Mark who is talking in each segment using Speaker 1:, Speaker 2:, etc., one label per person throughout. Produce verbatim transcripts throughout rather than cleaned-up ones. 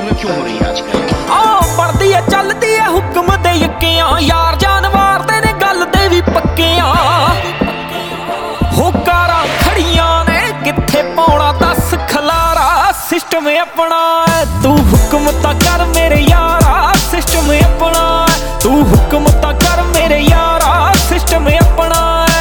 Speaker 1: में क्यों हो रही है आजकल?
Speaker 2: आ पढ़दी है चलदी है हुक्म दे यक्कियां यार जान मारदे ने गल दे भी पक्कियां हो कारां खड़ियां ने कित्थे पाउणा दस खलारा सिस्टम अपना तू हुक्म तां कर मेरे यारा सिस्टम अपना तू हुक्म तां कर मेरे यारा सिस्टम अपना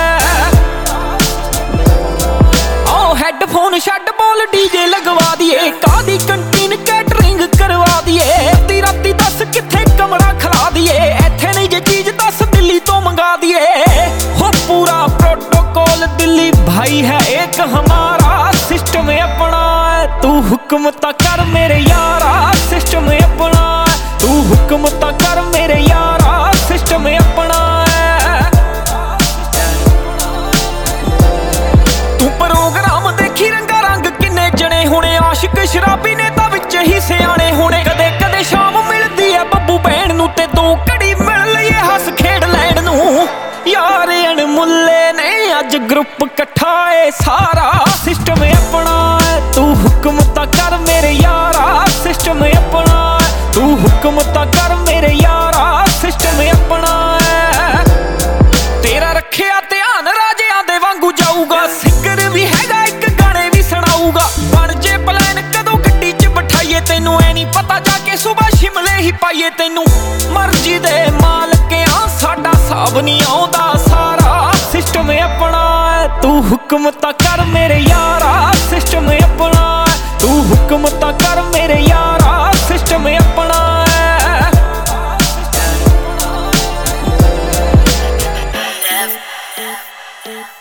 Speaker 2: हेडफोन छड्ड बोल डीजे लगवा दिए कादी कंटीन कैटरिंग करवा दिए अद्धी राती दस कित्थे कमरा खिला दिए इत्थे नहीं जे चीज दस दिल्ली तो मंगा दिए हो पूरा प्रोटोकॉल दिल्ली भाई है एक हमारा सिस्टम अपना तू हुक्म ता कर मेरे यारा सिस्टम अपना तू हुक्म ता कर मेरे यारा सिस्टम अपना तू प्रोग्राम देखी रंगा रंग किन्ने जने होने आशिक शराबी ने तां विच ही सियाणे होने कदे कदे शाम मिलदी है बब्बू भैन नूं ते दो घड़ी मिल लईए हस खेड लैण नूं यार अणमुल्ले ने अज ग्रुप कट्ठा ए सारा सिस्टम अपना तू हुक्म तां कर मेरे यारा सिस्टम अपना तू हुक्म तां कर मेरे यारा सिस्टम अपना तेरा रखिया ध्यान राजियां दे वांगू जाऊगा सिंगर भी हैगा एक गाने भी सुनाऊगा बन जे प्लान कदों गड्डी च बिठाइए तेनू ऐ नहीं पता जाके सुबह शिमले ही पाइए तेनू मर्जी दे मालकियां साडा साब नहीं आउंदा सारा सिस्टम अपना तू हुक्म तां कर मेरे यारा सिस्टम अपना तू हुक्म तां कर मेरे यारा सिस्टम अपना
Speaker 3: Yeah.